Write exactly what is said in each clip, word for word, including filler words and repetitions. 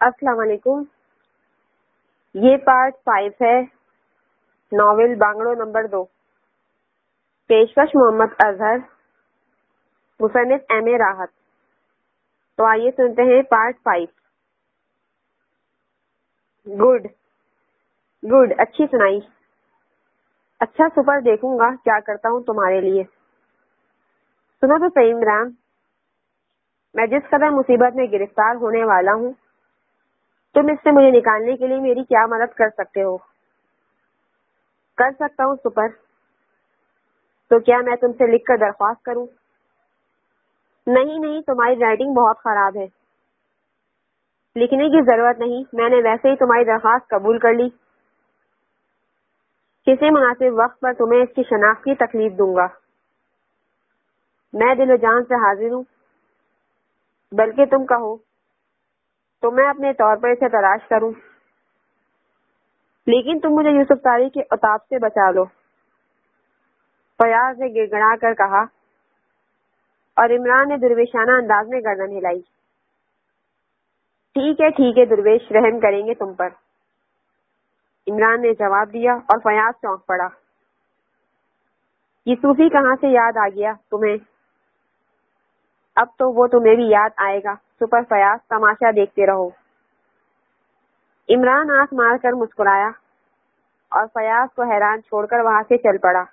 السلام علیکم. یہ پارٹ فائیو ہے ناول بانگلو نمبر دو. پیشکش محمد اظہر، مصنف ایم اے راحت. تو آئیے سنتے ہیں پارٹ فائیو. گڈ گڈ اچھی سنائی. اچھا سپر دیکھوں گا کیا کرتا ہوں تمہارے لیے. سنو تو صحیح عمران، میں جس قدر مصیبت میں گرفتار ہونے والا ہوں، تم اس سے مجھے نکالنے کے لیے میری کیا مدد کر سکتے ہو؟ کر سکتا ہوں سپر. تو کیا میں تم سے لکھ کر درخواست کروں؟ نہیں نہیں، تمہاری رائٹنگ بہت خراب ہے. لکھنے کی ضرورت نہیں، میں نے ویسے ہی تمہاری درخواست قبول کر لی. کسی مناسب وقت پر تمہیں اس کی شناخت کی تکلیف دوں گا. میں دل و جان سے حاضر ہوں. بلکہ تم کہو تو میں اپنے طور پر اسے تلاش کروں. لیکن تم مجھے یوسف طاری کے عتاب سے بچا لو، فیاض نے گڑ گڑا کر کہا، اور عمران نے درویشانہ انداز میں گردن ہلائی. ٹھیک ہے ٹھیک ہے درویش، رحم کریں گے تم پر، عمران نے جواب دیا. اور فیاض چونک پڑا. یہ صوفی کہاں سے یاد آ گیا تمہیں؟ اب تو وہ تمہیں بھی یاد آئے گا. سپر فیاض، تماشا دیکھتے رہو. عمران آنکھ مار کر مسکرایا اور فیاض کو حیران چھوڑ کر وہاں سے چل پڑا.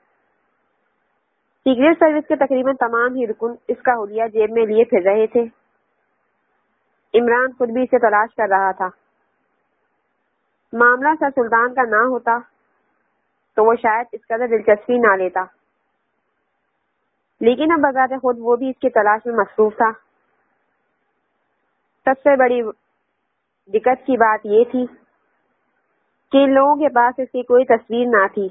سیکریٹ سروس کے تقریباً تمام ہی رکن اس کا حلیہ جیب میں لیے پھر رہے تھے. عمران خود بھی اسے تلاش کر رہا تھا. معاملہ سر سلطان کا نہ ہوتا تو وہ شاید اس قدر دلچسپی نہ لیتا، لیکن اب بذات خود وہ بھی اس کی تلاش میں مصروف تھا. سب سے بڑی دقت کی بات یہ تھی کہ ان لوگوں کے پاس اس کی کوئی تصویر نہ تھی،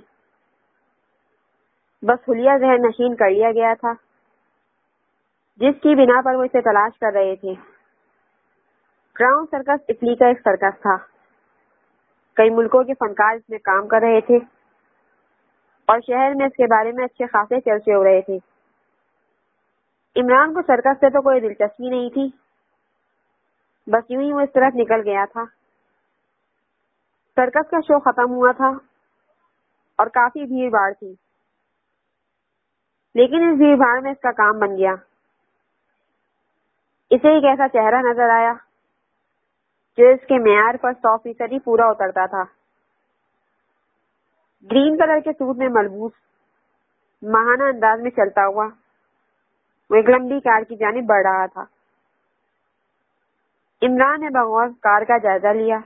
بس حلیہ ذہن نشین کر لیا گیا تھا جس کی بنا پر وہ اسے تلاش کر رہے تھے. کراؤن سرکس اٹلی کا ایک سرکس تھا. کئی ملکوں کے فنکار اس میں کام کر رہے تھے اور شہر میں اس کے بارے میں اچھے خاصے چرچے ہو رہے تھے. عمران کو سرکس سے تو کوئی دلچسپی نہیں تھی، بس یوں ہی وہ اس طرف نکل گیا تھا. سرکس کا شو ختم ہوا تھا اور کافی بھیڑ بھاڑ تھی، لیکن اس بھیڑ بھاڑ میں اس کا کام بن گیا. اسے ایک ایسا چہرہ نظر آیا جو اس کے معیار پر سو فیصدی پورا اترتا تھا. گرین کلر کے سوٹ میں ملبوس، ماہانہ انداز میں چلتا ہوا وہ ایک لمبی کار کی جانب بڑھ رہا تھا. عمران نے بغور کار کا جائزہ لیا.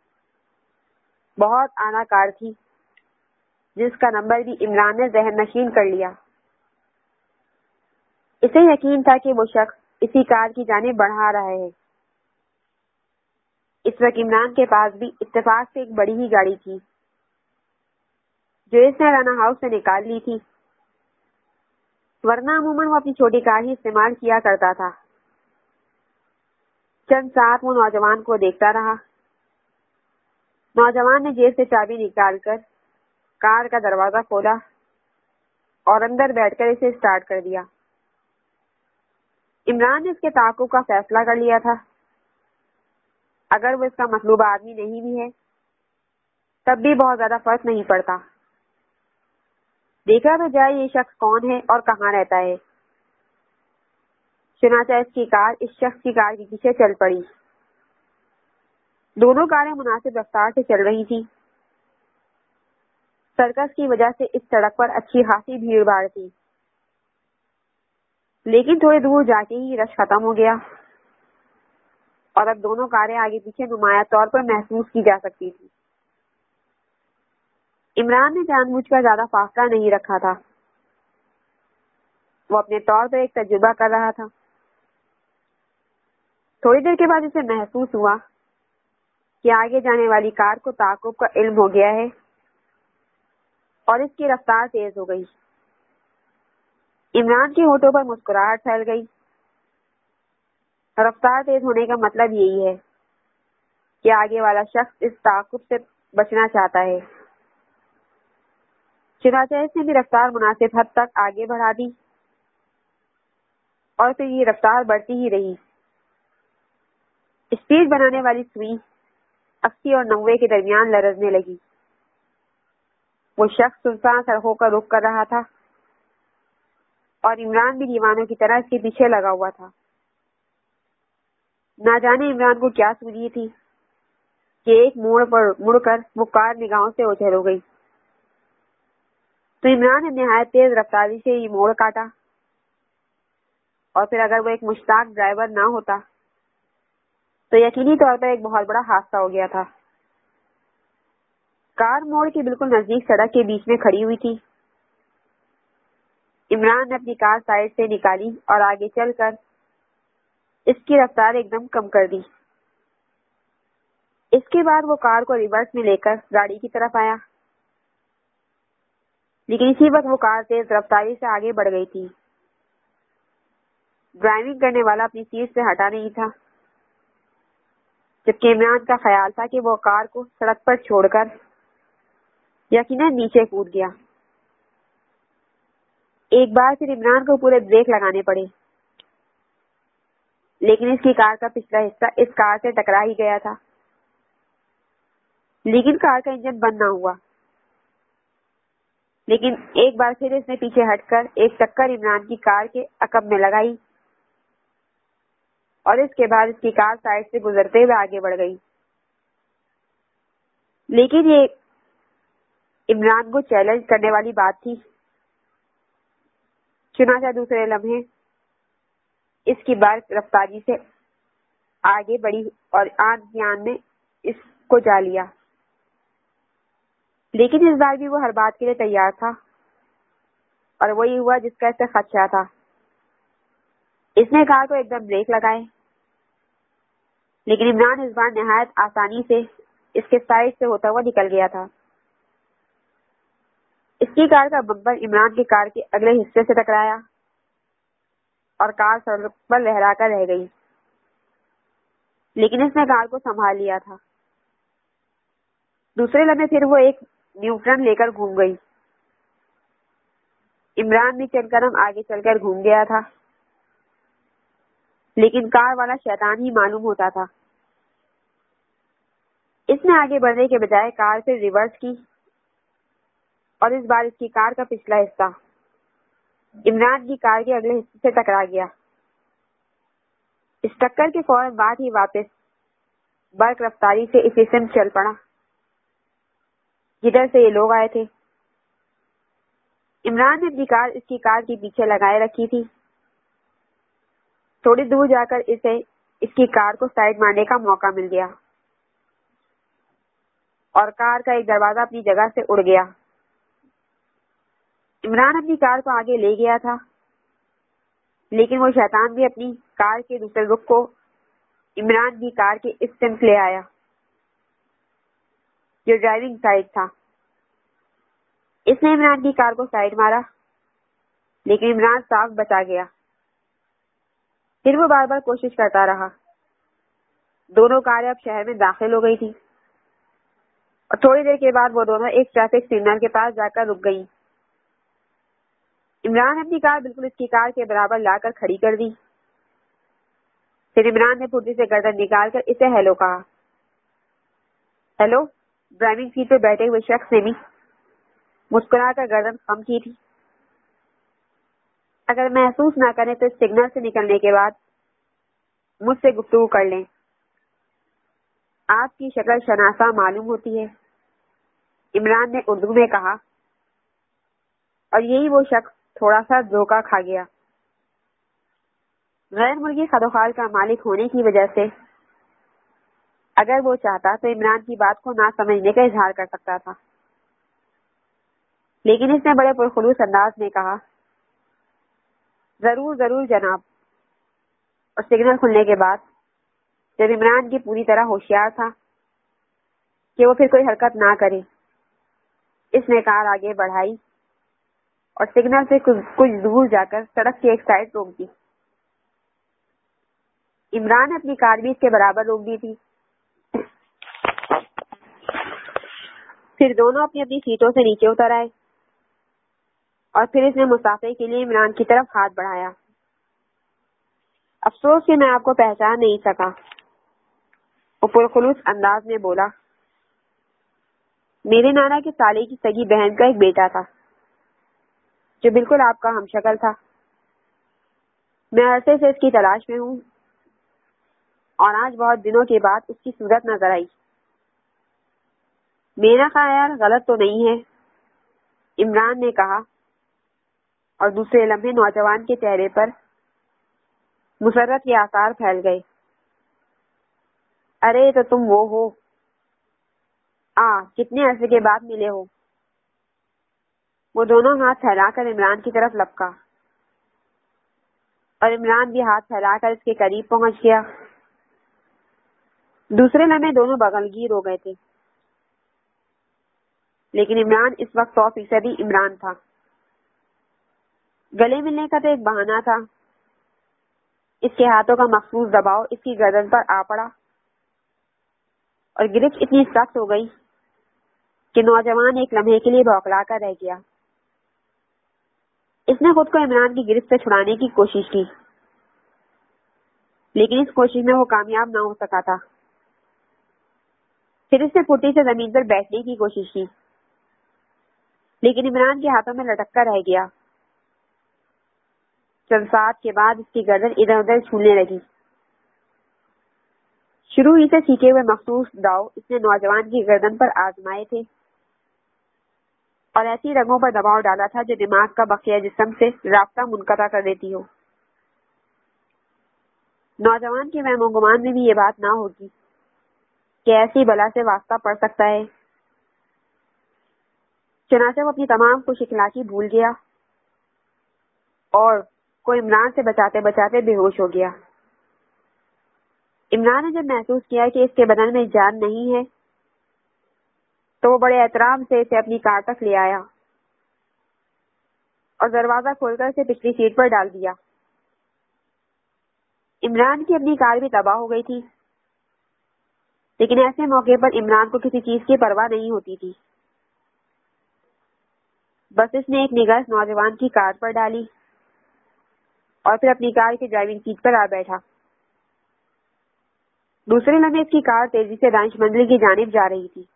بہت اعلیٰ کار تھی جس کا نمبر بھی عمران نے ذہن نشین کر لیا. اسے یقین تھا کہ وہ شخص اسی کار کی جانب بڑھا رہا ہے. اس وقت عمران کے پاس بھی اتفاق سے ایک بڑی ہی گاڑی تھی جو اس نے رانا ہاؤس سے نکال لی تھی، ورنہ عموماً وہ اپنی چھوٹی کار ہی استعمال کیا کرتا تھا. چند ساتھ وہ نوجوان کو دیکھتا رہا. نوجوان نے جیب سے چابی نکال کر کار کا دروازہ کھولا اور اندر بیٹھ کر اسے اسٹارٹ کر دیا. عمران نے اس کے تعاقب کا فیصلہ کر لیا تھا. اگر وہ اس کا مطلوبہ آدمی نہیں بھی ہے تب بھی بہت زیادہ فرق نہیں پڑتا. دیکھا تو جائے یہ شخص کون ہے اور کہاں رہتا ہے. چنانچہ اس کی کار اس شخص کی کار کے پیچھے چل پڑی. دونوں کاریں مناسب رفتار سے چل رہی تھی. سرکس کی وجہ سے اس سڑک پر اچھی خاصی بھیڑ بھاڑ تھی، لیکن تھوڑی دور جا کے ہی رش ختم ہو گیا اور اب دونوں کاریں آگے پیچھے نمایاں طور پر محسوس کی جا سکتی تھی. عمران نے جان بوجھ کر زیادہ فاصلہ نہیں رکھا تھا. وہ اپنے طور پر ایک تجربہ کر رہا تھا. تھوڑی دیر کے بعد اسے محسوس ہوا کہ آگے جانے والی کار کو تعاقب کا علم ہو گیا ہے اور اس کی رفتار تیز ہو گئی. عمران کے ہونٹوں پر مسکراہٹ پھیل گئی. رفتار تیز ہونے کا مطلب یہی ہے کہ آگے والا شخص اس تعاقب سے بچنا چاہتا ہے. چنانچہ اس نے بھی رفتار مناسب حد تک آگے بڑھا دی اور پھر یہ رفتار بڑھتی ہی رہی. اسپیڈ بنانے والی سوئی اسی اور نوے کے درمیان لرزنے لگی۔ وہ شخص سلطان سڑکوں کا رخ کر رہا تھا اور عمران بھی دیوانوں کی طرح اس کے پیچھے لگا ہوا تھا۔ نہ جانے عمران کو کیا سوجی تھی کہ ایک موڑ پر مڑ کر وہ کار نگاہوں سے اوجھل ہو گئی، تو عمران نے نہایت تیز رفتاری سے یہ موڑ کاٹا، اور پھر اگر وہ ایک مشتاق ڈرائیور نہ ہوتا تو یقینی طور پر ایک بہت بڑا حادثہ ہو گیا تھا۔ کار موڑ کے بالکل نزدیک سڑک کے بیچ میں کھڑی ہوئی تھی۔ عمران نے اپنی کار سائڈ سے نکالی اور آگے چل کر اس کی رفتار ایک دم کم کر دی۔ اس کے بعد وہ کار کو ریورس میں لے کر گاڑی کی طرف آیا، لیکن اسی وقت وہ کار تیز رفتاری سے آگے بڑھ گئی تھی۔ ڈرائیونگ کرنے والا اپنی سیٹ سے ہٹا نہیں تھا، جبکہ عمران کا خیال تھا کہ وہ کار کو سڑک پر چھوڑ کر یقیناً نیچے کود گیا۔ ایک بار پھر عمران کو پورے بریک لگانے پڑے، لیکن اس کی کار کا پچھلا حصہ اس کار سے ٹکرا ہی گیا تھا، لیکن کار کا انجن بند نہ ہوا۔ لیکن ایک بار پھر اس نے پیچھے ہٹ کر ایک ٹکر عمران کی کار کے عقب میں لگائی، اور اس کے بعد اس کی کار سائڈ سے گزرتے ہوئے آگے بڑھ گئی۔ لیکن یہ عمران کو چیلنج کرنے والی بات تھی، چنانچہ دوسرے لمحے اس کی بائک رفتاری سے آگے بڑھی اور آن کی آن میں اس کو جا لیا۔ لیکن اس بار بھی وہ ہر بات کے لیے تیار تھا، اور وہی ہوا جس کا اسے خدشہ تھا۔ اس نے کار کو ایک دم بریک لگائے، لیکن عمران اس بار نہایت آسانی سے اس کے سائڈ سے ہوتا ہوا نکل گیا تھا۔ اس کی کار کا بمپر عمران کی کار کے اگلے حصے سے ٹکرایا اور کار سڑک پر لہرا کر رہ گئی، لیکن اس نے کار کو سنبھال لیا تھا۔ دوسرے لمحے پھر وہ ایک نیوٹرن لے کر گھوم گئی۔ عمران بھی چل قدم آگے چل کر گھوم گیا تھا، لیکن کار والا شیطان ہی معلوم ہوتا تھا۔ اس نے آگے بڑھنے کے بجائے کار سے ریورس کی، اور اس بار اس کی کار کا پچھلا حصہ عمران کی کار کے اگلے حصے سے ٹکرا گیا۔ اس ٹکر کے فوراً بعد ہی واپس برق رفتاری سے اسی سمت چل پڑا جدھر سے یہ لوگ آئے تھے۔ عمران نے اپنی کار اس کی کار کے پیچھے لگائے رکھی تھی۔ تھوڑی دور جا کر اسے اس کی کار کو سائڈ مارنے کا موقع مل گیا، اور کار کا ایک دروازہ اپنی جگہ سے اڑ گیا۔ عمران اپنی کار کو آگے لے گیا تھا، لیکن وہ شیطان بھی اپنی کار کے دوسرے رخ کو عمران کی کار کے اس سمت لے آیا جو ڈرائیونگ سائڈ تھا۔ اس نے عمران کی کار کو سائڈ مارا، لیکن عمران صاف بچا گیا۔ پھر وہ بار بار کوشش کرتا رہا۔ دونوں کاریں اب شہر میں داخل ہو گئی تھی، اور تھوڑی دیر کے بعد وہ دونوں ایک ٹریفک سگنل کے پاس جا کر رک گئی۔ عمران نے اپنی کار بالکل اس کی کار کے برابر لا کر کھڑی کر دی۔ پھر عمران نے پھرتی سے گردن نکال کر اسے ہیلو کہا۔ ہیلو، ڈرائیونگ سیٹ پہ بیٹھے ہوئے شخص نے بھی مسکرا کر گردن خم کی تھی۔ اگر محسوس نہ کریں تو اس سگنل سے نکلنے کے بعد مجھ سے گفتگو کر لیں۔ آپ کی شکل شناسا معلوم ہوتی ہے، عمران نے اردو میں کہا، اور یہی وہ شخص تھوڑا سا دھوکہ کھا گیا۔ غیر ملکی خدوخال کا مالک ہونے کی وجہ سے اگر وہ چاہتا تو عمران کی بات کو نہ سمجھنے کا اظہار کر سکتا تھا، لیکن اس نے بڑے پرخلوص انداز میں کہا، ضرور ضرور جناب۔ اور سگنل کھلنے کے بعد جب عمران کی پوری طرح ہوشیار تھا کہ وہ پھر کوئی حرکت نہ کرے، اس نے کار آگے بڑھائی اور سگنل سے کچھ دور جا کر سڑک کی ایک سائڈ روک دی۔ عمران نے اپنی کار بھی اس کے برابر روک دی تھی۔ پھر دونوں اپنی اپنی سیٹوں سے نیچے اتر آئے، اور پھر اس نے مسافر کے لیے عمران کی طرف ہاتھ بڑھایا۔ افسوس کہ میں آپ کو پہچان نہیں سکا، وہ پرخلوص انداز میں بولا، میرے نانا کے سالے کی سگی بہن کا ایک بیٹا تھا جو بالکل آپ کا ہم شکل تھا. میں عرصے سے اس کی تلاش میں ہوں اور آج بہت دنوں کے بعد اس کی صورت نظر آئی. میرا خیال غلط تو نہیں ہے، عمران نے کہا، اور دوسرے لمحے نوجوان کے چہرے پر مسرت کے آثار پھیل گئے. ارے تو تم وہ ہو، آ کتنے عرصے کے بعد ملے ہو. وہ دونوں ہاتھ پھیلا کر عمران کی طرف لپکا اور عمران بھی ہاتھ پھیلا کر اس کے قریب پہنچ گیا. دوسرے لمحے دونوں بغل گیر ہو گئے تھے، لیکن عمران اس وقت سو فیصدی عمران تھا. گلے ملنے کا تو ایک بہانہ تھا. اس کے ہاتھوں کا مخصوص دباؤ اس کی گردن پر آ پڑا اور گرفت اتنی سخت ہو گئی کہ نوجوان ایک لمحے کے لیے بوکھلا کر رہ گیا. اس نے خود کو عمران کی گرفت سے چھڑانے کی کوشش کی، لیکن اس کوشش میں وہ کامیاب نہ ہو سکا تھا. پھر اس نے پھٹی سے زمین پر بیٹھنے کی کوشش کی، لیکن عمران کے ہاتھوں میں لٹک کر رہ گیا. چند ساتھ کے بعد اس کی گردن ادھر ادھر چھولنے لگی. شروع ہی سے سیکھے ہوئے مخصوص داؤ اس نے نوجوان کی گردن پر آزمائے تھے اور ایسی رگوں پر دباؤ ڈالا تھا جو دماغ کا بقیہ جسم سے رابطہ منقطع کر دیتی ہو. نوجوان کے وہم و گمان میں بھی یہ بات نہ ہوگی کہ ایسی بلا سے واسطہ پڑ سکتا ہے. چنانچہ وہ اپنی تمام خوش اخلاقی بھول گیا اور کو عمران سے بچاتے بچاتے بے ہوش ہو گیا. عمران نے جب محسوس کیا کہ اس کے بدن میں جان نہیں ہے تو وہ بڑے احترام سے اسے اپنی کار تک لے آیا اور دروازہ کھول کر اسے پچھلی سیٹ پر ڈال دیا. عمران کی اپنی کار بھی تباہ ہو گئی تھی، لیکن ایسے موقع پر عمران کو کسی چیز کی پرواہ نہیں ہوتی تھی. بس اس نے ایک نگاہ نوجوان کی کار پر ڈالی اور پھر اپنی کار کی ڈرائیونگ سیٹ پر آ بیٹھا. دوسرے لمحے اس کی کار تیزی سے دانش منزل کی جانب جا رہی تھی.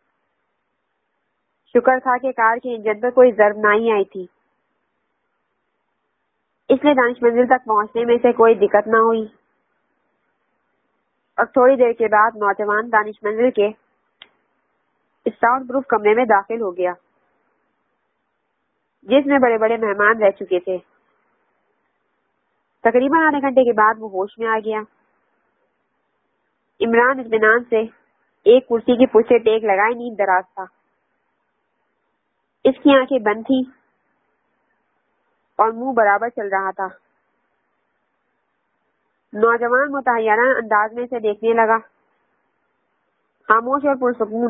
شکر تھا کہ کار کے انجن پر کوئی ضرب نہ ہی آئی تھی، اس لیے دانش منزل تک پہنچنے میں سے کوئی دقت نہ ہوئی. اور تھوڑی دیر کے بعد نوجوان دانش منزل کے ساؤنڈ پروف کمرے میں داخل ہو گیا جس میں بڑے بڑے مہمان رہ چکے تھے. تقریباً آدھے گھنٹے کے بعد وہ ہوش میں آ گیا. عمران اطمینان سے ایک کرسی کی پشت سے ٹیک لگائے نیند دراز تھا. اس کی آنکھیں بند تھی اور منہ برابر چل رہا تھا. نوجوان متحیرانہ انداز میں اسے دیکھنے لگا. خاموش اور پرسکون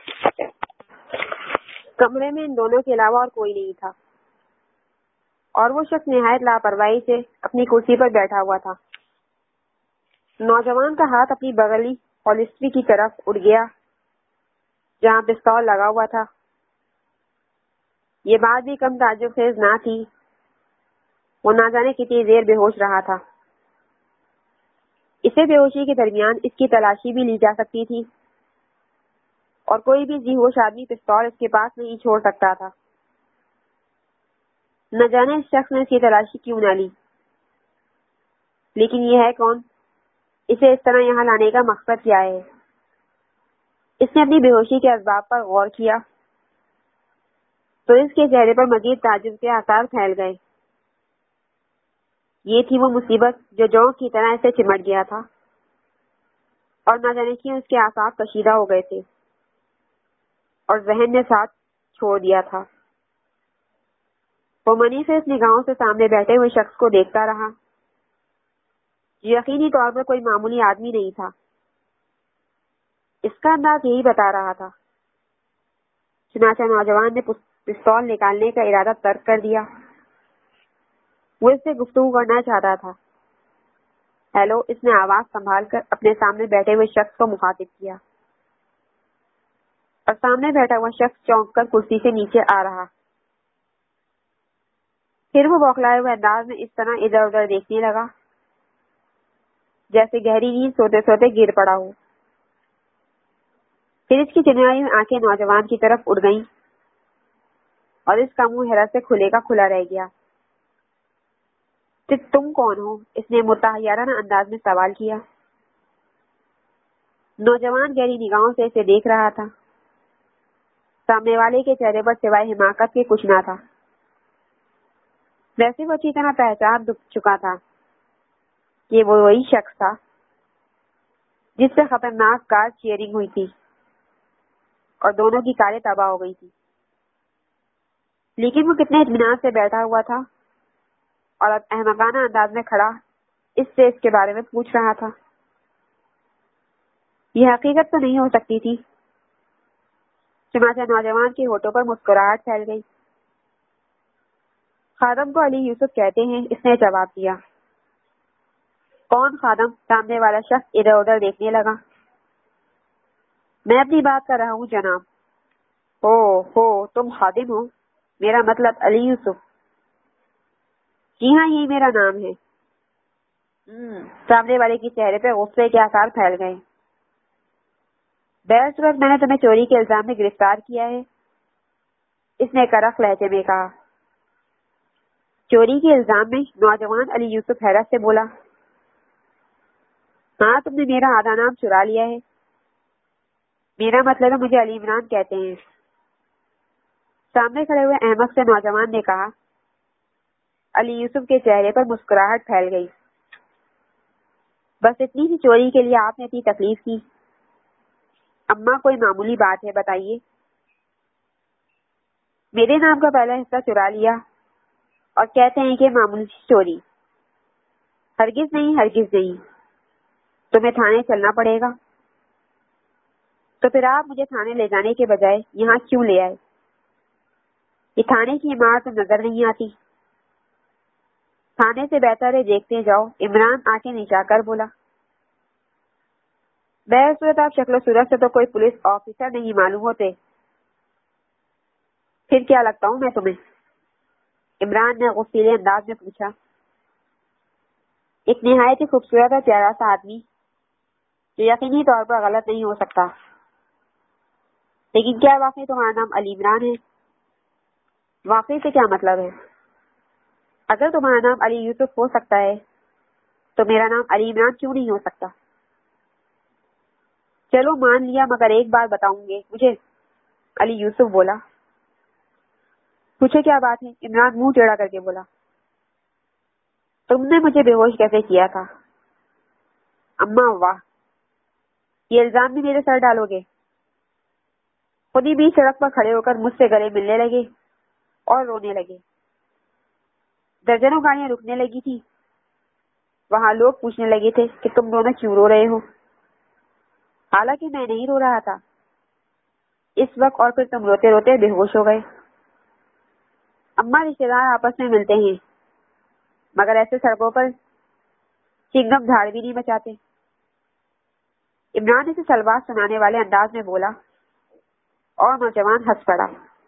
کمرے میں ان دونوں کے علاوہ اور کوئی نہیں تھا اور وہ شخص نہایت لاپرواہی سے اپنی کرسی پر بیٹھا ہوا تھا. نوجوان کا ہاتھ اپنی بغلی ہولسٹری کی طرف اڑ گیا جہاں پستول لگا ہوا تھا. یہ بات بھی کم تعجب خیز نہ تھی. وہ نہ جانے کتنی دیر بے ہوش رہا تھا. اسے بے ہوشی کے درمیان اس کی تلاشی بھی لی جا سکتی تھی اور کوئی بھی ذی ہوش آدمی پستول اس کے پاس نہیں چھوڑ سکتا تھا. نہ جانے اس شخص نے اس کی تلاشی کیوں نہ لی، لیکن یہ ہے کون؟ اسے اس طرح یہاں لانے کا مقصد کیا ہے؟ اس نے اپنی بے ہوشی کے اسباب پر غور کیا تو اس کے چہرے پر مزید تعجب کے آثار پھیل گئے. یہ تھی وہ مصیبت جو جونک کی طرح اسے چمٹ گیا تھا اور نہ جانے کیوں اس کے اعصاب کشیدہ ہو گئے تھے اور ذہن نے ساتھ چھوڑ دیا تھا. وہ منی سے اس نگاہوں سے سامنے بیٹھے ہوئے شخص کو دیکھتا رہا. یقینی طور پر کوئی معمولی آدمی نہیں تھا. اس کا انداز یہی بتا رہا تھا. چنانچہ نوجوان نے پستول نکالنے کا ارادہ ترک کر دیا. وہ اس سے گفتگو کرنا چاہتا تھا. ہیلو، اس نے آواز سنبھال کر اپنے سامنے بیٹھے ہوئے شخص کو مخاطب کیا اور سامنے بیٹھا ہوا شخص چونک کر کرسی سے نیچے آ رہا. پھر وہ بوکھلائے ہوئے انداز میں اس طرح ادھر ادھر دیکھنے لگا جیسے گہری نیند سوتے سوتے گر پڑا ہو. پھر اس کی چنائی میں آنکھیں نوجوان کی طرف اڑ گئیں اور اس کا منہ حیرت سے کھلے کا کھلا رہ گیا۔ تم کون ہو؟ اس نے متحیرانہ انداز میں سوال کیا۔ نوجوان گہری نگاہوں سے اسے دیکھ رہا تھا۔ سامنے والے کے چہرے پر سوائے حماقت کے کچھ نہ تھا۔ ویسے وہ اچھی طرح پہچان چکا تھا کہ وہ وہی شخص تھا جس سے خطرناک کار چیئرنگ ہوئی تھی اور دونوں کی کاریں تباہ ہو گئی تھی، لیکن وہ کتنے اطمینان سے بیٹھا ہوا تھا اور احمقانہ انداز میں کھڑا اس سے اس کے بارے میں پوچھ رہا تھا۔ یہ حقیقت تو نہیں ہو سکتی تھی۔ چنانچہ نوجوان کے ہونٹوں پر مسکراہٹ پھیل گئی۔ خادم کو علی یوسف کہتے ہیں، اس نے جواب دیا۔ کون خادم؟ سامنے والا شخص ادھر ادھر دیکھنے لگا۔ میں اپنی بات کر رہا ہوں جناب۔ ہو ہو تم خادم ہو؟ میرا مطلب علی یوسف۔ جی ہاں، یہی میرا نام ہے۔ سامنے والے کے چہرے پہ غصے کے آثار پھیل گئے۔ بہرصورت میں نے تمہیں چوری کے الزام میں گرفتار کیا ہے، اس نے کرخ لہجے میں کہا۔ چوری کے الزام میں؟ نوجوان علی یوسف حیرت سے بولا۔ ہاں، تم نے میرا آدھا نام چرا لیا ہے۔ میرا مطلب ہے مجھے علی عمران کہتے ہیں۔ سامنے کھڑے ہوئے احمق سے نوجوان نے کہا۔ علی یوسف کے چہرے پر مسکراہٹ پھیل گئی۔ بس اتنی سی چوری کے لیے آپ نے اتنی تکلیف کی؟ اماں کوئی معمولی بات ہے، بتائیے۔ میرے نام کا پہلا حصہ چرا لیا اور کہتے ہیں کہ معمولی چوری؟ ہرگز نہیں، ہرگز نہیں۔ تمہیں تھانے چلنا پڑے گا۔ تو پھر آپ مجھے تھانے لے جانے کے بجائے یہاں کیوں لے آئے؟ یہ تھانے کی عمارت نظر نہیں آتی؟ تھانے سے بہتر ہے دیکھتے جاؤ، عمران آنکھیں نیچا کر بولا۔ بہرصورت آپ شکل و صورت سے تو کوئی پولیس آفیسر نہیں معلوم ہوتے، پھر کیا لگتا ہوں میں تمہیں؟ عمران نے غصیلے انداز میں پوچھا۔ ایک نہایت ہی خوبصورت اور پیارا سا آدمی جو یقینی طور پر غلط نہیں ہو سکتا۔ لیکن کیا واقعی تمہارا نام علی عمران ہے؟ واقعی سے کیا مطلب ہے؟ اگر تمہارا نام علی یوسف ہو سکتا ہے تو میرا نام علی عمران کیوں نہیں ہو سکتا؟ چلو مان لیا، مگر ایک بات بتاؤں گے مجھے، علی یوسف بولا۔ پوچھے کیا بات ہے؟ عمران منہ ٹیڑھا کر کے بولا۔ تم نے مجھے بے ہوش کیسے کیا تھا؟ اماں واہ، یہ الزام بھی میرے سر ڈالو گے؟ خود ہی بیچ سڑک پر کھڑے ہو کر مجھ سے گلے ملنے لگے اور رونے لگے۔ درجنوں گاڑیاں رکنے لگی تھی۔ وہاں لوگ پوچھنے لگے تھے کہ تم دونوں کیوں رو رہے ہو، حالانکہ میں نہیں رو رہا تھا اس وقت، اور پھر تم روتے روتے بے ہوش ہو گئے۔ اماں رشتے دار آپس میں ملتے ہیں مگر ایسے سڑکوں پر چنگم جھاڑ بھی نہیں بچاتے۔ عمران اسے سلوات سنانے والے انداز میں بولا اور نوجوان ہنس پڑا۔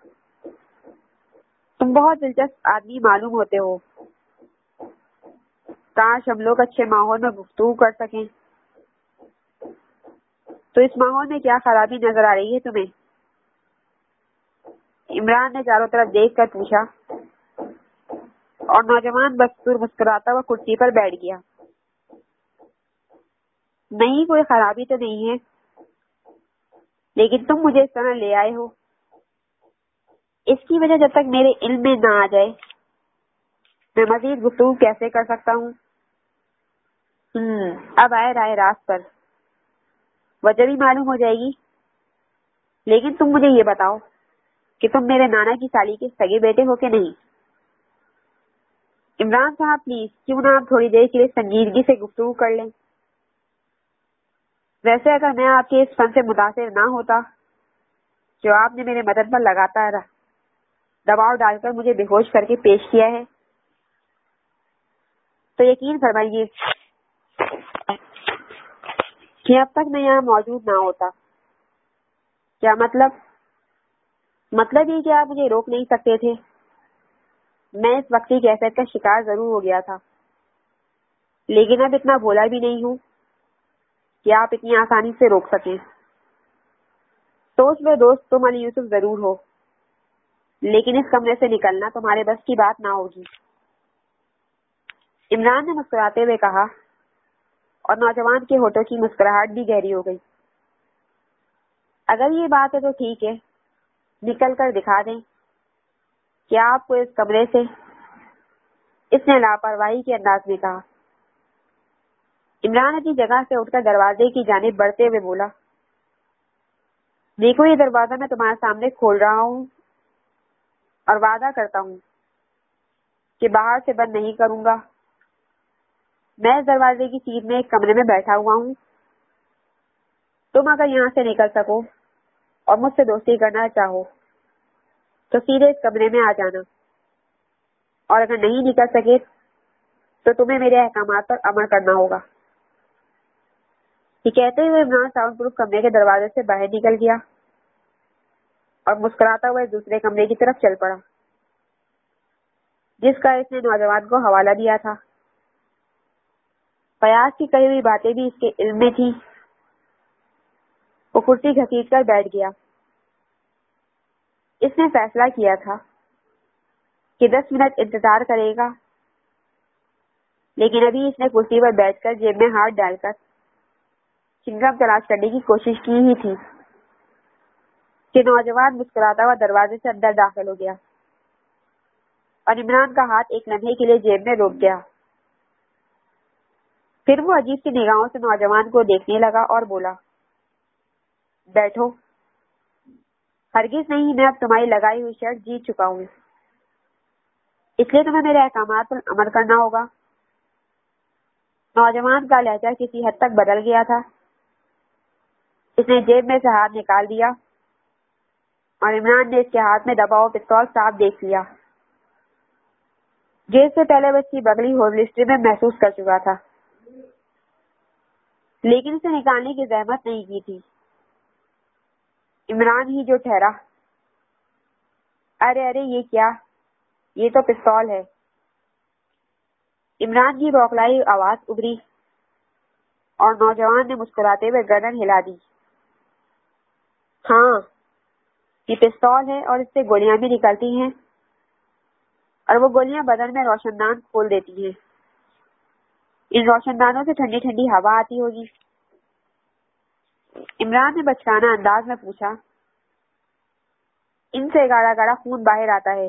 تم بہت دلچسپ آدمی معلوم ہوتے ہو، کاش ہم لوگ اچھے ماحول میں گفتگو کر سکیں۔ تو اس ماحول میں کیا خرابی نظر آ رہی ہے تمہیں؟ عمران نے چاروں طرف دیکھ کر پوچھا اور نوجوان بدسور مسکراتا ہوا کرسی پر بیٹھ گیا۔ نہیں، کوئی خرابی تو نہیں ہے، لیکن تم مجھے اس طرح لے آئے ہو، اس کی وجہ جب تک میرے علم میں نہ آ جائے میں مزید گفتگو کیسے کر سکتا ہوں؟ ہم اب آئے رائے راست پر، وجہ بھی معلوم ہو جائے گی۔ لیکن تم مجھے یہ بتاؤ کہ تم میرے نانا کی سالی کے سگے بیٹے ہو کہ نہیں؟ عمران صاحب پلیز، کیوں نہ آپ تھوڑی دیر کے لیے سنجیدگی سے گفتگو کر لیں؟ ویسے اگر میں آپ کے اس فن سے متاثر نہ ہوتا جو آپ نے میرے مدد پر لگاتا رہا دباؤ ڈال کر مجھے بے ہوش کر کے پیش کیا ہے، تو یقین فرمائیے کہ اب تک میں یہاں موجود نہ ہوتا۔ کیا مطلب؟ مطلب یہ کہ آپ مجھے روک نہیں سکتے تھے۔ میں اس وقتی کیفیت کا شکار ضرور ہو گیا تھا، لیکن اب اتنا بولا بھی نہیں ہوں کہ آپ اتنی آسانی سے روک سکیں۔ سوچ لو دوست، تم علی یوسف ضرور ہو، لیکن اس کمرے سے نکلنا تمہارے بس کی بات نہ ہوگی۔ عمران نے مسکراتے ہوئے کہا، اور نوجوان کے ہونٹوں کی مسکراہٹ بھی گہری ہو گئی۔ اگر یہ بات ہے تو ٹھیک ہے، نکل کر دکھا دیں کیا آپ کو اس کمرے سے، اس نے لاپرواہی کے انداز میں کہا۔ عمران اپنی جگہ سے اٹھ کر دروازے کی جانب بڑھتے ہوئے بولا، دیکھو یہ دروازہ میں تمہارے سامنے کھول رہا ہوں اور وعدہ کرتا ہوں کہ باہر سے بند نہیں کروں گا۔ میں اس دروازے کی سیٹ میں ایک کمرے میں بیٹھا ہوا ہوں۔ تم اگر یہاں سے نکل سکو اور مجھ سے دوستی کرنا چاہو تو سیدھے اس کمرے میں آ جانا، اور اگر نہیں نکل سکے تو تمہیں میرے احکامات پر عمل کرنا ہوگا۔ یہ کہتے ہوئے عمران ساؤنڈ پروف کمرے کے دروازے سے باہر نکل گیا اور مسکراتا ہوا دوسرے کمرے کی طرف چل پڑا جس کا اس نے نوجوان کو حوالہ دیا تھا۔ فیاض کی کہی ہوئی باتیں بھی اس کے علم میں تھی۔ وہ کرسی گھسیٹ کر بیٹھ گیا۔ اس نے فیصلہ کیا تھا کہ دس منٹ انتظار کرے گا، لیکن ابھی اس نے کرسی پر بیٹھ کر جیب میں ہاتھ ڈال کر چنگم تلاش کرنے کی کوشش کی ہی تھی کہ نوجوان مسکراتا ہوا دروازے سے اندر داخل ہو گیا اور عمران کا ہاتھ ایک لمحے کے لیے جیب میں روک گیا۔ پھر وہ عجیب سی نگاہوں سے نوجوان کو دیکھنے لگا اور بولا، بیٹھو۔ ہرگز نہیں، میں اب تمہاری لگائی ہوئی شرط جیت چکا ہوں، اس لیے تمہیں میرے احکامات پر عمل کرنا ہوگا۔ نوجوان کا لہجہ کسی حد تک بدل گیا تھا۔ اس نے جیب میں سے ہاتھ نکال دیا اور عمران نے اس کے ہاتھ میں دبا ہوا پستول صاف دیکھ لیا جو اس سے پہلے وہ اس کی بغلی ہولسٹر میں محسوس کر چکا تھا، لیکن اسے نکالنے کی زحمت نہیں کی تھی۔ عمران ہی جو ٹھہرا، ارے ارے یہ کیا، یہ تو پستول ہے۔ عمران کی بوکھلائی آواز ابھری اور نوجوان نے مسکراتے ہوئے گردن ہلا دی۔ ہاں، یہ پستول ہے اور اس سے گولیاں بھی نکلتی ہیں، اور وہ گولیاں بدن میں روشن دان کھول دیتی ہیں۔ ان روشن دانوں سے ٹھنڈی ٹھنڈی ہوا آتی ہوگی۔ عمران نے بچکانہ انداز میں پوچھا، ان سے گاڑا گاڑا خون باہر آتا ہے۔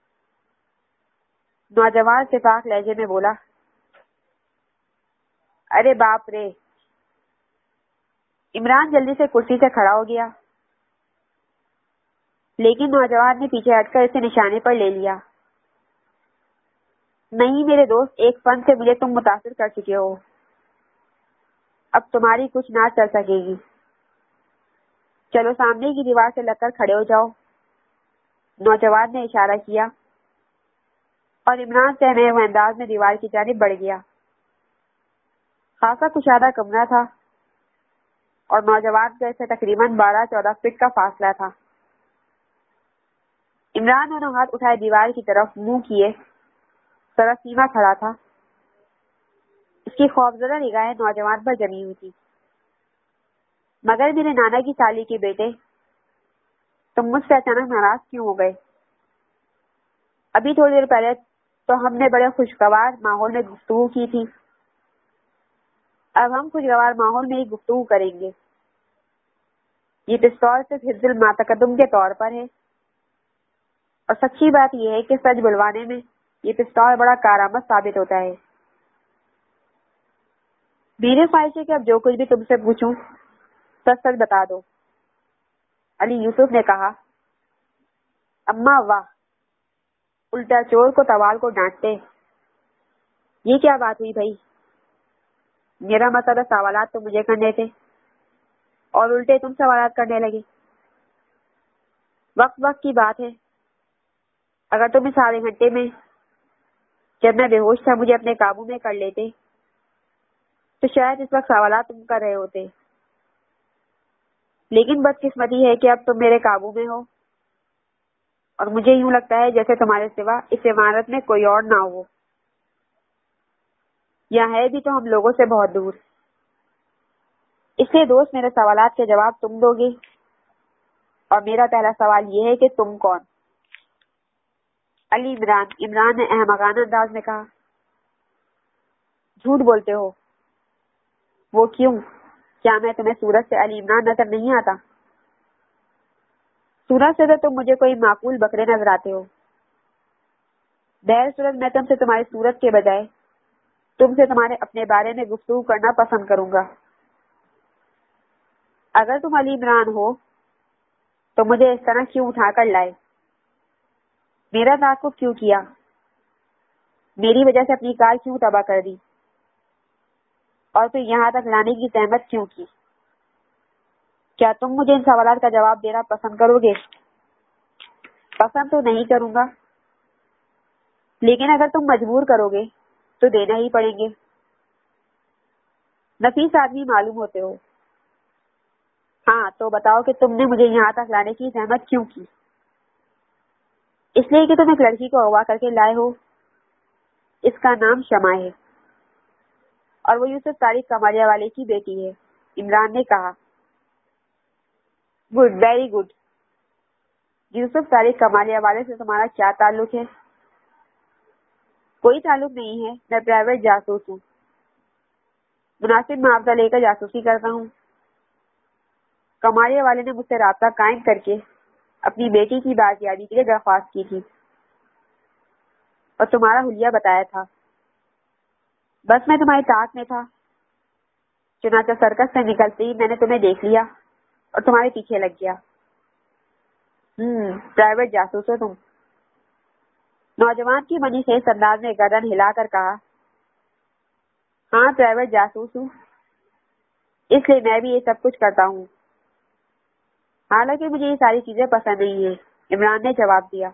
نوجوان شفاف لہجے میں بولا، ارے باپ رے۔ عمران جلدی سے کرسی سے کھڑا ہو گیا، لیکن نوجوان نے پیچھے ہٹ کر اسے نشانے پر لے لیا۔ نہیں میرے دوست، ایک فن سے مجھے تم متاثر کر چکے ہو، اب تمہاری کچھ نہ چل سکے گی۔ چلو سامنے کی دیوار سے لگ کر کھڑے ہو جاؤ۔ نوجوان نے اشارہ کیا اور عمران سہمے ہوئے انداز میں دیوار کی جانب بڑھ گیا۔ خاصا کشادہ کمرہ تھا اور نوجوان کا اسے تقریباً بارہ چودہ فٹ کا فاصلہ تھا۔ عمران دونوں ہاتھ اٹھائے دیوار کی طرف منہ کیے سراسیما کھڑا تھا۔ اس کی خوفزدہ نگاہیں نوجوان پر جمی ہوئی تھی۔ مگر میرے نانا کی سالی کے بیٹے، تم مجھ سے اچانک ناراض کیوں ہو گئے؟ ابھی تھوڑی دیر پہلے تو ہم نے بڑے خوشگوار ماحول میں گفتگو کی تھی، اب ہم خوشگوار ماحول میں ہی گفتگو کریں گے۔ یہ پستول صرف حفظ الماتقدم کے طور پر ہے، اور سچی بات یہ ہے کہ سچ بلوانے میں یہ پستول بڑا کارآمد ثابت ہوتا ہے۔ میری خواہش ہے کہ اب جو کچھ بھی تم سے پوچھوں سچ سچ بتا دو، علی یوسف نے کہا۔ اماں واہ، الٹا چور کو توال کو ڈانٹتے۔ یہ کیا بات ہوئی بھائی؟ میرا مسئلہ سوالات تو مجھے کرنے تھے اور الٹے تم سوالات کرنے لگے۔ وقت وقت کی بات ہے، اگر تم اس آدھے گھنٹے میں جب میں بے ہوش تھا مجھے اپنے قابو میں کر لیتے تو شاید اس وقت سوالات تم کر رہے ہوتے، لیکن بدقسمتی ہے کہ اب تم میرے قابو میں ہو اور مجھے یوں لگتا ہے جیسے تمہارے سوا اس عمارت میں کوئی اور نہ ہو، یا ہے بھی تو ہم لوگوں سے بہت دور۔ اس لیے دوست میرے سوالات کے جواب تم دو گے اور میرا پہلا سوال یہ ہے کہ تم کون؟ علی عمران عمران نے احمقانہ انداز میں کہا۔ جھوٹ بولتے ہو۔ وہ کیوں؟ کیا میں تمہیں صورت سے علی عمران نظر نہیں آتا؟ صورت سے تو تم مجھے کوئی معقول بکرے نظر آتے ہو۔ بہر صورت میں تم سے تمہاری صورت کے بجائے تم سے تمہارے اپنے بارے میں گفتگو کرنا پسند کروں گا۔ اگر تم علی عمران ہو تو مجھے اس طرح کیوں اٹھا کر لائے؟ میرا تعاقب کیوں کیا؟ میری وجہ سے اپنی کار کیوں تباہ کر دی؟ اور پھر یہاں تک لانے کی زحمت کیوں کی؟ کیا تم مجھے ان سوالات کا جواب دینا پسند کرو گے؟ پسند تو نہیں کروں گا، لیکن اگر تم مجبور کرو گے تو دینا ہی پڑیں گے۔ نفیس آدمی معلوم ہوتے ہو۔ ہاں تو بتاؤ کہ تم نے مجھے یہاں تک لانے کی زحمت کیوں کی؟ اس لیے کہ تم ایک لڑکی کو اغوا کر کے لائے ہو۔ اس کا نام شمع ہے اور وہ یوسف طارق کمالیہ والے کی بیٹی ہے، عمران نے کہا۔ Good, very good. Yusuf Tariq Kamalia والے سے تمہارا کیا تعلق ہے؟ کوئی تعلق نہیں ہے، میں پرائیویٹ جاسوس ہوں، مناسب معاوضہ لے کر جاسوسی کرتا ہوں۔ کمالیہ والے نے مجھ سے رابطہ قائم کر کے اپنی بیٹی کی بازیابی کے لیے درخواست کی تھی اور تمہارا حلیہ بتایا تھا۔ بس میں تمہاری طاقت میں تھا، چنانچہ سرکس سے نکلتے ہی میں نے تمہیں دیکھ لیا اور تمہارے پیچھے لگ گیا۔ ہم پرائیویٹ جاسوس ہو تم۔ نوجوان کی منی خیز انداز میں گردن ہلا کر کہا، ہاں پرائیویٹ جاسوس ہوں، اس لیے میں بھی یہ سب کچھ کرتا ہوں۔ حالانکہ مجھے یہ ساری چیزیں پسند نہیں ہیں، عمران نے جواب دیا۔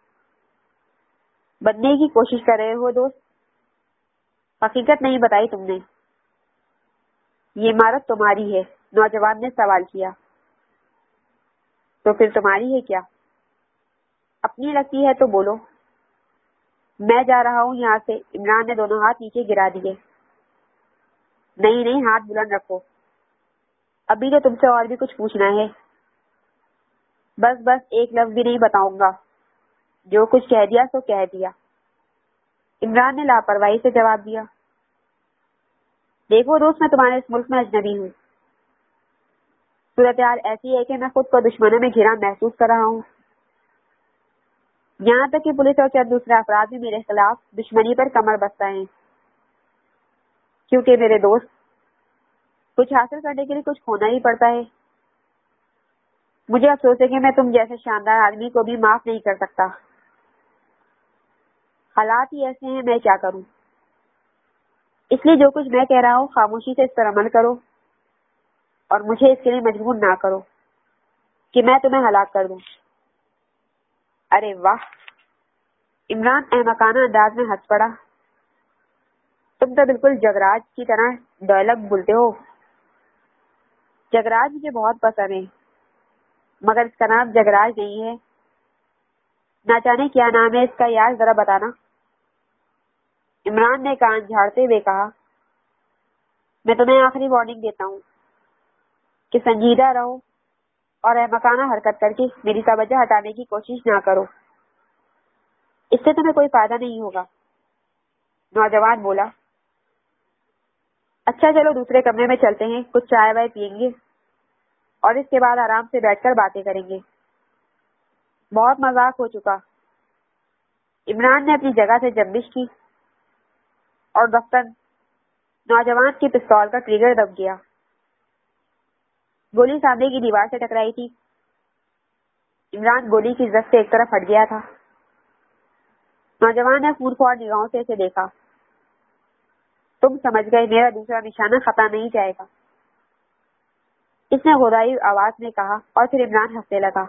بننے کی کوشش کر رہے ہو دوست؟ حقیقت نہیں بتائی تم نے۔ یہ عمارت تمہاری ہے، نوجوان نے سوال کیا۔ تو پھر تمہاری ہے کیا؟ اپنی لگتی ہے تو بولو۔ میں جا رہا ہوں یہاں سے، عمران نے دونوں ہاتھ نیچے گرا دیے۔ نہیں نہیں، ہاتھ بلند رکھو، ابھی تو تم سے اور بھی کچھ پوچھنا ہے۔ بس بس ایک لفظ بھی نہیں بتاؤں گا، جو کچھ کہہ دیا سو کہہ دیا، عمران نے لاپرواہی سے جواب دیا۔ دیکھو دوست، میں تمہارے اس ملک میں اجنبی ہوں، صورتحال ایسی ہے کہ میں خود کو دشمنوں میں گھرا محسوس کر رہا ہوں، یہاں تک کہ پولیس اور چند دوسرے افراد بھی میرے خلاف دشمنی پر کمر بستہ ہیں، کیونکہ میرے دوست کچھ حاصل کرنے کے لیے کچھ کھونا ہی پڑتا ہے۔ مجھے افسوس ہے کہ میں تم جیسے شاندار آدمی کو بھی معاف نہیں کر سکتا۔ حالات ہی ایسے ہیں، میں کیا کروں؟ اس لیے جو کچھ میں کہہ رہا ہوں خاموشی سے اس پر عمل کرو اور مجھے اس کے لیے مجبور نہ کرو کہ میں تمہیں ہلاک کر دوں۔ ارے واہ! عمران احمقانہ انداز میں ہنس پڑا۔ تم تو بالکل جگراج کی طرح ڈائلاگ بولتے ہو۔ جگراج مجھے بہت پسند ہے، مگر اس کا نام جگراج نہیں ہے۔ نہ جانے کیا نام ہے اس کا، یار ذرا بتانا۔ عمران نے کان جھاڑتے ہوئے کہا، میں تمہیں آخری وارننگ دیتا ہوں کہ سنجیدہ رہو اور احمقانہ حرکت کر کے میری توجہ ہٹانے کی کوشش نہ کرو، اس سے تمہیں کوئی فائدہ نہیں ہوگا۔ نوجوان بولا، اچھا چلو دوسرے کمرے میں چلتے ہیں، کچھ چائے وائے پئیں گے اور اس کے بعد آرام سے بیٹھ کر باتیں کریں گے۔ بہت مذاق ہو چکا۔ عمران نے اپنی جگہ سے جنبش کی اور دفتر نوجوان کی پستول کا ٹریگر دب گیا۔ گولی سامنے کی دیوار سے ٹکرائی تھی۔ عمران گولی کی زد سے ایک طرف ہٹ گیا تھا۔ نوجوان نے پھوڑ پھاڑ نگاہوں سے اسے دیکھا۔ تم سمجھ گئے، میرا دوسرا نشانہ خطا نہیں جائے گا، اس نے غدائی آواز میں کہا، اور پھر عمران ہنسنے لگا۔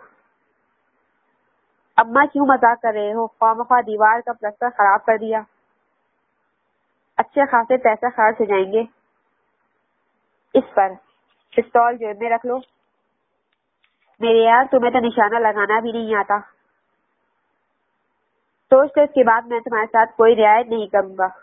اماں کیوں مذاق کر رہے ہو؟ خواہ مخواہ دیوار کا پلستر خراب کر دیا، اچھے خاصے پیسے خرچ ہو جائیں گے اس پر۔ پستول جیب میں رکھ لو۔ میرے یار تمہیں تو نشانہ لگانا بھی نہیں آتا۔ سوچ تو اس کے بعد میں تمہارے ساتھ کوئی رعایت نہیں کروں گا۔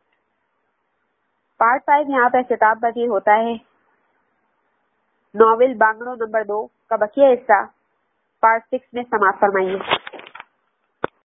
پارٹ فائیو یہاں پر اختتام پذیر ہوتا ہے۔ ناول بانگڑوں نمبر دو کا بقیہ حصہ پارٹ سکس میں سماعت فرمائیے۔